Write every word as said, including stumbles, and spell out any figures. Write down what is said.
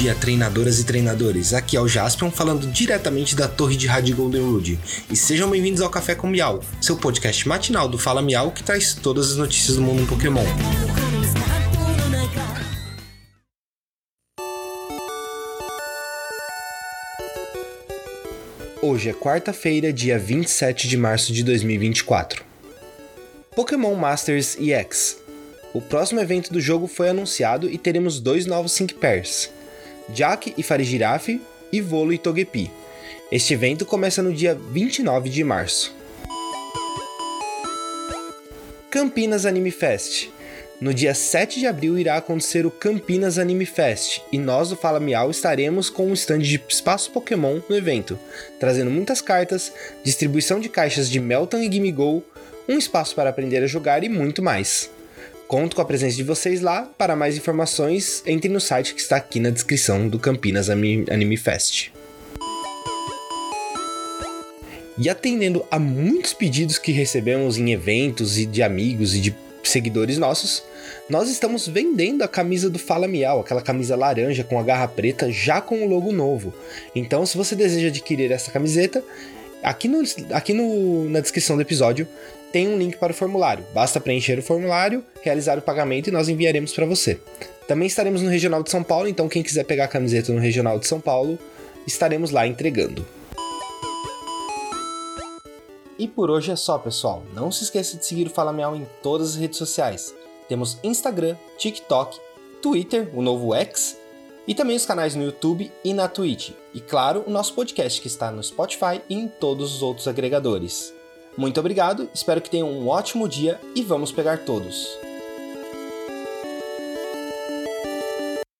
dia, treinadoras e treinadores. Aqui é o Jaspion falando diretamente da torre de rádio Goldenwood. E sejam bem-vindos ao Café com Miau, seu podcast matinal do Fala Miau que traz todas as notícias do mundo Pokémon. Hoje é quarta-feira, dia vinte e sete de março de dois mil e vinte e quatro. Pokémon Masters E X. O próximo evento do jogo foi anunciado e teremos dois novos Sync Pairs, Jack e Farigiraf e Volo e Togepi. Este evento começa no dia vinte e nove de março. Campinas Anime Fest. No dia sete de abril irá acontecer o Campinas Anime Fest e nós do Fala Miau estaremos com um stand de espaço Pokémon no evento, trazendo muitas cartas, distribuição de caixas de Meltan e Gimmighoul, um espaço para aprender a jogar e muito mais. Conto com a presença de vocês lá. Para mais informações, entre no site que está aqui na descrição do Campinas Anime Fest. E atendendo a muitos pedidos que recebemos em eventos e de amigos e de seguidores nossos, nós estamos vendendo a camisa do Fala Miau, aquela camisa laranja com a garra preta, já com o logo novo. Então, se você deseja adquirir essa camiseta, aqui, no, aqui no, na descrição do episódio tem um link para o formulário. Basta preencher o formulário, realizar o pagamento e nós enviaremos para você. Também estaremos no Regional de São Paulo, então quem quiser pegar a camiseta no Regional de São Paulo, estaremos lá entregando. E por hoje é só, pessoal. Não se esqueça de seguir o Fala Miau em todas as redes sociais. Temos Instagram, TikTok, Twitter, o novo X, e também os canais no YouTube e na Twitch. E claro, o nosso podcast que está no Spotify e em todos os outros agregadores. Muito obrigado, espero que tenham um ótimo dia e vamos pegar todos!